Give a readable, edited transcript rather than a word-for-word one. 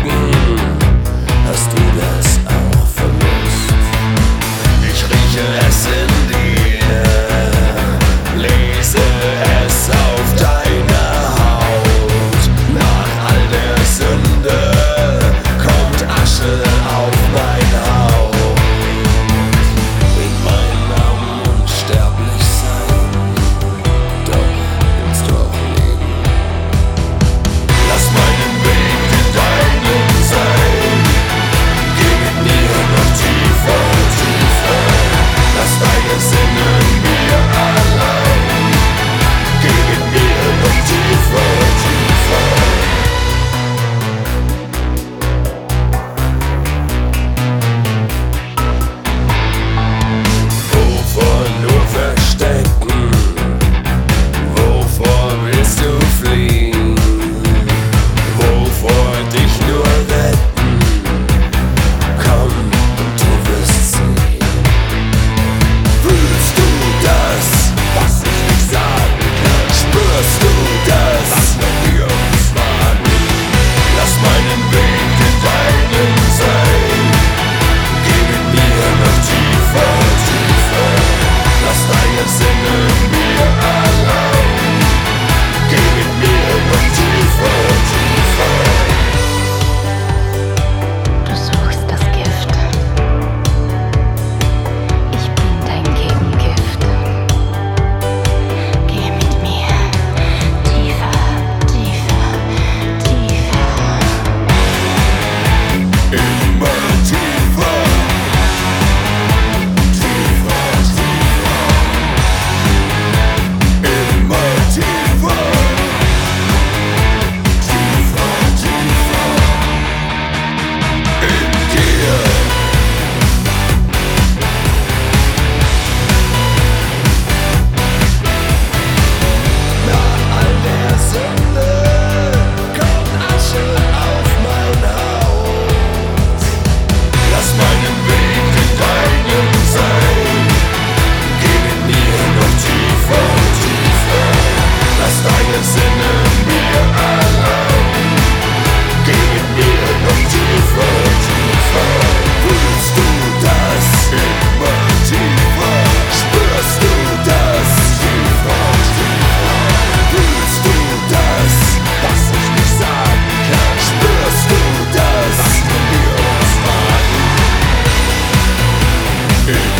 Hast du das auch vermisst? Ich rieche es in dir, lese es auf deiner Haut. Nach all der Sünde kommt Asche auf mein Haut. In meinem unsterblich sein, doch willst du auch leben. Lass meinen Weg in deinen sein, geh mit mir noch tiefer, tiefer. Lass deine Sinne mir allein, geh mit mir noch tiefer, tiefer. Wovor nur verstecken? Wovor willst du fliehen? Wovor dich nur retten? Komm und du wirst sehen. Fühlst du das, was ich nicht sagen kann? Spürst du das, was wir uns wagen? Lass meinen Weg in deinen sein, geh mit mir noch tiefer, tiefer. Lass deine Sinne mir allein, geh mit mir noch tiefer, tiefer. Du suchst das Gift. Ich bin dein Gegengift. Geh mit mir tiefer, tiefer, tiefer. Immer tiefer, tiefer, tiefer. Immer tiefer, tiefer, tiefer. In dir. Nach all der Sünde kommt Asche auf mein Haus. Lass meinen Weg in deinem sein, geh mit mir noch tiefer, tiefer. Lass deine Sinne mir allein, geh mit mir noch tiefer, tiefer. Fühlst du das? Immer tiefer. Spürst du das? Tiefer, tiefer. Fühlst du das, was ich nicht sagen kann? Spürst du das, was wir uns wagen?